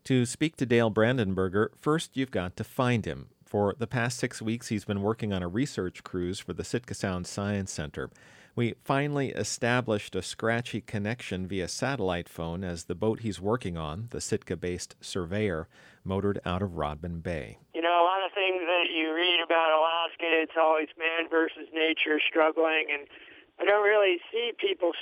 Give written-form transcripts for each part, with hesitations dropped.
To speak to Dale Brandenburger, first you've got to find him. For the past 6 weeks, he's been working on a research cruise for the Sitka Sound Science Center. We finally established a scratchy connection via satellite phone as the boat he's working on, the Sitka-based Surveyor, motored out of Rodman Bay. You know, a lot of things that you read about Alaska, it's always man versus nature struggling, and I don't really see people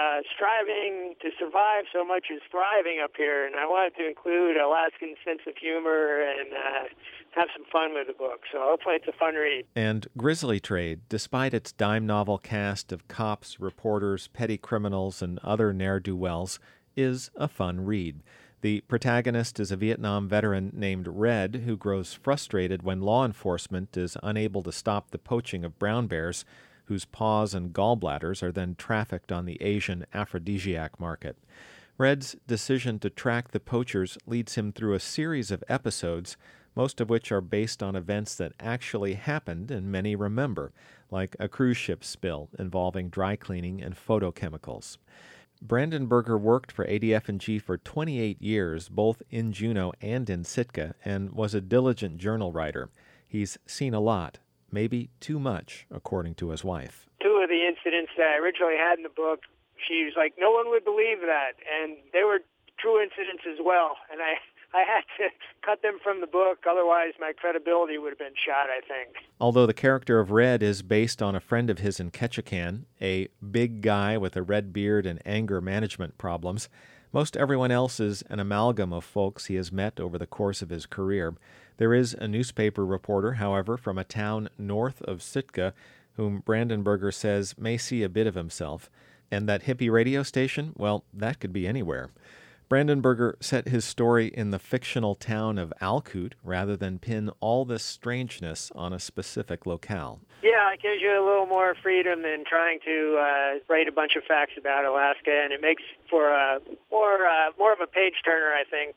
striving to survive so much as thriving up here, and I wanted to include Alaskan sense of humor and have some fun with the book, so hopefully it's a fun read. And Grizzly Trade, despite its dime novel cast of cops, reporters, petty criminals, and other ne'er-do-wells, is a fun read. The protagonist is a Vietnam veteran named Red who grows frustrated when law enforcement is unable to stop the poaching of brown bears, whose paws and gallbladders are then trafficked on the Asian aphrodisiac market. Red's decision to track the poachers leads him through a series of episodes, most of which are based on events that actually happened and many remember, like a cruise ship spill involving dry cleaning and photochemicals. Brandenburger worked for ADF&G for 28 years, both in Juneau and in Sitka, and was a diligent journal writer. He's seen a lot, maybe too much, according to his wife. Two of the incidents that I originally had in the book, she was like, no one would believe that, and they were true incidents as well, and I had to cut them from the book, otherwise my credibility would have been shot, I think. Although the character of Red is based on a friend of his in Ketchikan, a big guy with a red beard and anger management problems, most everyone else is an amalgam of folks he has met over the course of his career. There is a newspaper reporter, however, from a town north of Sitka, whom Brandenburger says may see a bit of himself. And that hippie radio station, well, that could be anywhere. Brandenburger set his story in the fictional town of Alcoot rather than pin all this strangeness on a specific locale. Yeah, it gives you a little more freedom than trying to write a bunch of facts about Alaska, and it makes for more of a page-turner, I think,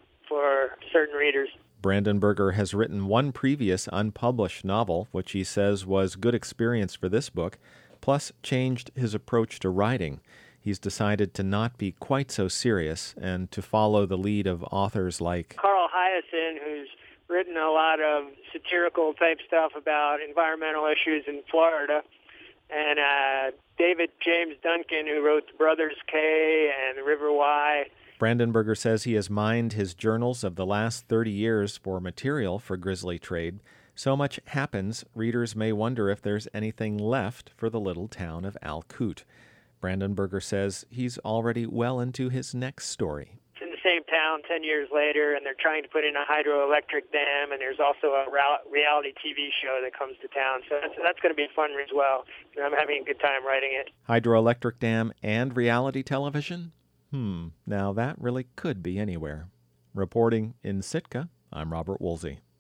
for certain readers. Brandenburger has written one previous unpublished novel, which he says was good experience for this book, plus changed his approach to writing. He's decided to not be quite so serious and to follow the lead of authors like Carl Hyacin, who's written a lot of satirical type stuff about environmental issues in Florida, and David James Duncan, who wrote The Brothers K and The River Wye. Brandenburger says he has mined his journals of the last 30 years for material for Grizzly Trade. So much happens, readers may wonder if there's anything left for the little town of Alcoot. Brandenburger says he's already well into his next story. It's in the same town 10 years later, and they're trying to put in a hydroelectric dam, and there's also a reality TV show that comes to town. So that's going to be fun as well. And I'm having a good time writing it. Hydroelectric dam and reality television? Now that really could be anywhere. Reporting in Sitka, I'm Robert Woolsey.